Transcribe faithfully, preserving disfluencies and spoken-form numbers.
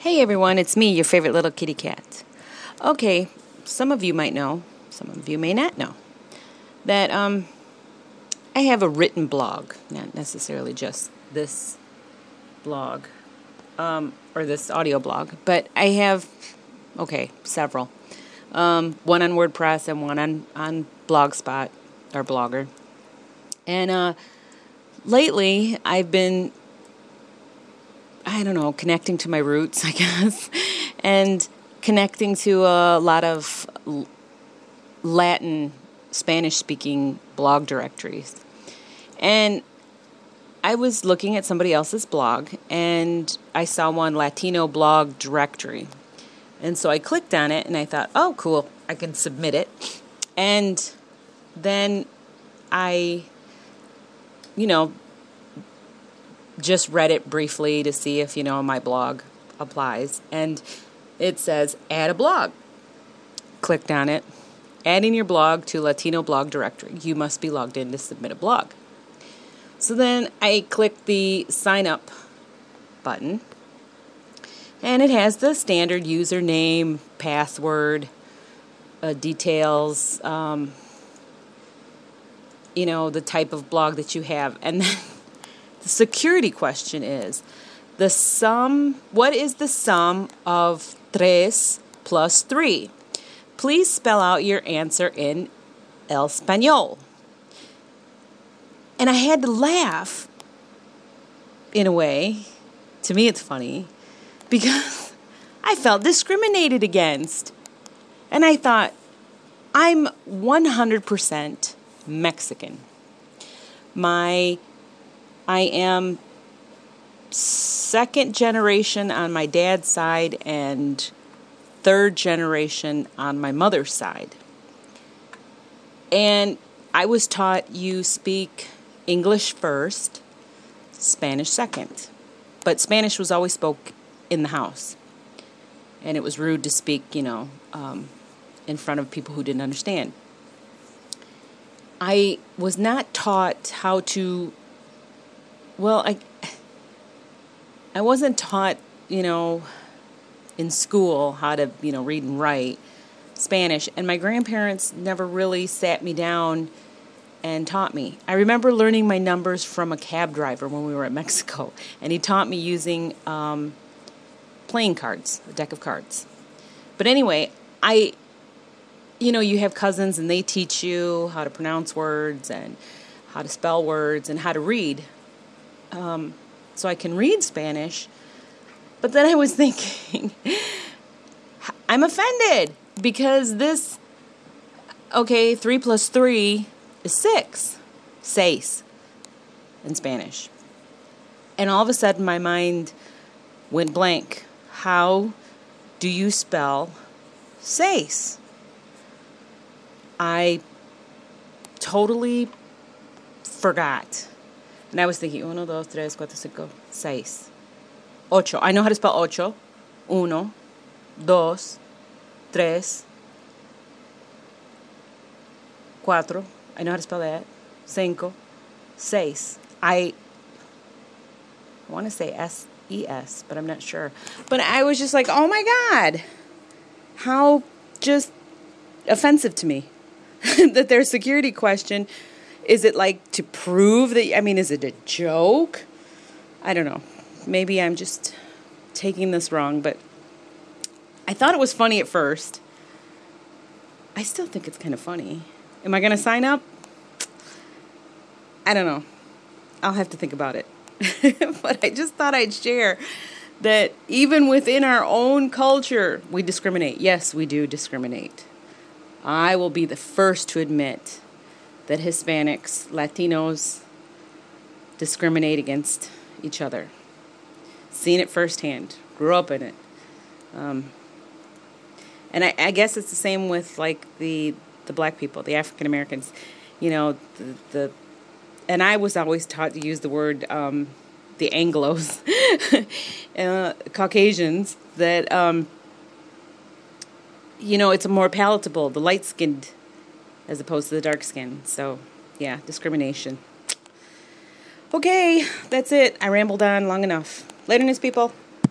Hey everyone, it's me, your favorite little kitty cat. Okay, some of you might know, some of you may not know, that um, I have a written blog, not necessarily just this blog, um, or this audio blog, but I have, okay, several. Um, one on WordPress and one on, on Blogspot, or Blogger. And uh, lately, I've been I don't know, connecting to my roots, I guess, and connecting to a lot of Latin, Spanish-speaking blog directories. And I was looking at somebody else's blog, and I saw one Latino blog directory. And so I clicked on it, and I thought, oh, cool, I can submit it. And then I, you know, just read it briefly to see if, you know, my blog applies. And it says, add a blog. Clicked on it. Adding your blog to Latino blog directory. You must be logged in to submit a blog. So then I clicked the sign up button. And it has the standard username, password, uh, details, um, you know, the type of blog that you have. And then the security question is, the sum, what is the sum of tres plus three? Please spell out your answer in El Español. And I had to laugh, in a way. To me it's funny, because I felt discriminated against. And I thought, I'm one hundred percent Mexican. My I am second generation on my dad's side and third generation on my mother's side. And I was taught you speak English first, Spanish second. But Spanish was always spoke in the house. And it was rude to speak, you know, um, in front of people who didn't understand. I was not taught how to Well, I I wasn't taught, you know, in school how to, you know, read and write Spanish, and my grandparents never really sat me down and taught me. I remember learning my numbers from a cab driver when we were at Mexico, and he taught me using um, playing cards, a deck of cards. But anyway, I, you know, you have cousins, and they teach you how to pronounce words and how to spell words and how to read. Um, so I can read Spanish, but then I was thinking, I'm offended, because this, okay, three plus three is six, seis, in Spanish. And all of a sudden my mind went blank. How do you spell seis? I totally forgot. And I was thinking, uno, dos, tres, cuatro, cinco, seis. Ocho. I know how to spell ocho. Uno, dos, tres, cuatro. I know how to spell that. Cinco, seis. I want to say S E S, but I'm not sure. But I was just like, oh my God. How just offensive to me that their security question. Is it like to prove that, I mean, is it a joke? I don't know. Maybe I'm just taking this wrong, but I thought it was funny at first. I still think it's kind of funny. Am I going to sign up? I don't know. I'll have to think about it. But I just thought I'd share that even within our own culture, we discriminate. Yes, we do discriminate. I will be the first to admit that Hispanics, Latinos discriminate against each other. Seen it firsthand. Grew up in it. Um, and I, I guess it's the same with like the the black people, the African Americans. You know, the, the and I was always taught to use the word um, the Anglos, uh, Caucasians. That um, you know, it's more palatable. The light-skinned, as opposed to the dark skin. So, yeah, discrimination. Okay, that's it. I rambled on long enough. Later, news people.